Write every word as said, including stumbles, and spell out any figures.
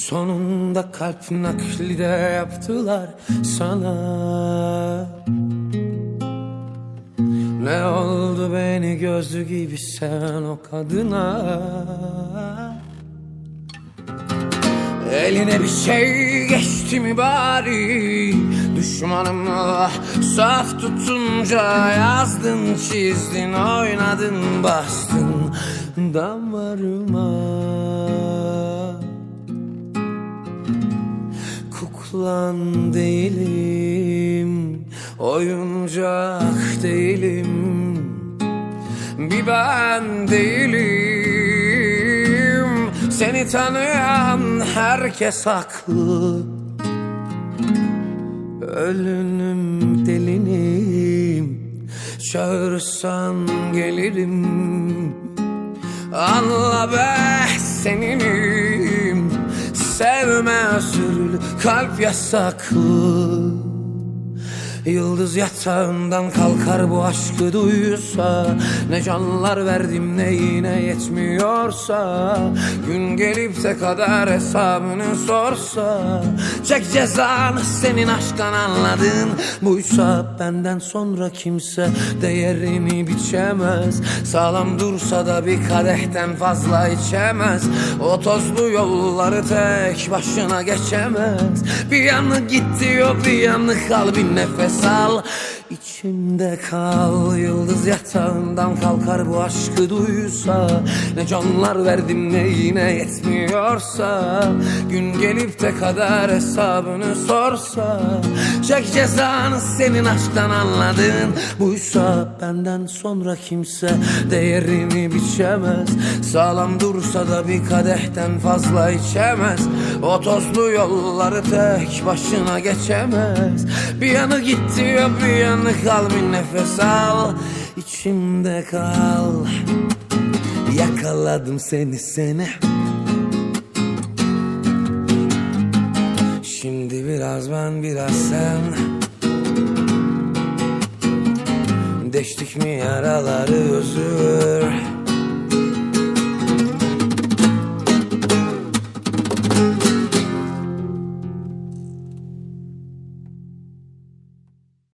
Sonunda kalp nakli de yaptılar sana. Ne oldu beni gözlü gibi seven o kadına? Eline bir şey geçti mi bari? Düşmanımla saf tutunca yazdın, çizdin, oynadın, bastın damarıma. Kuklan değilim, oyuncak değilim, bir ben değilim. Seni tanıyan herkes haklı. Ölünüm, delinim, çağırırsan gelirim. Anla be seninim, sevme özürlü kalp yasaklı. Yıldız yatağından kalkar bu aşkı duysa. Ne canlar verdim ne yine yetmiyorsa. Gün gelip de kader hesabını sorsa. Çek cezanı senin aşktan anladın. Buysa benden sonra kimse değerini biçemez. Sağlam dursa da bir kadehten fazla içemez. O tozlu yolları tek başına geçemez. Bir yanı git diyor, bir yanı kal, bir nefes al, içimde kal. Yıldız yatağından kalkar bu aşkı duysa. Ne canlar verdim ne yine yetmiyorsa. Gün gelip de kader hesabını sorsa. Çek cezanı senin aşktan anladın. Buysa benden sonra kimse değerini biçemez. Sağlam dursa da bir kadehten fazla içemez. O tozlu yolları tek başına geçemez. Bir yanı git diyor, bir yanı kal, bir nefes al, içimde kal. Yakaladım seni seni. Şimdi biraz ben biraz sen. Deştik mi yaraları özür?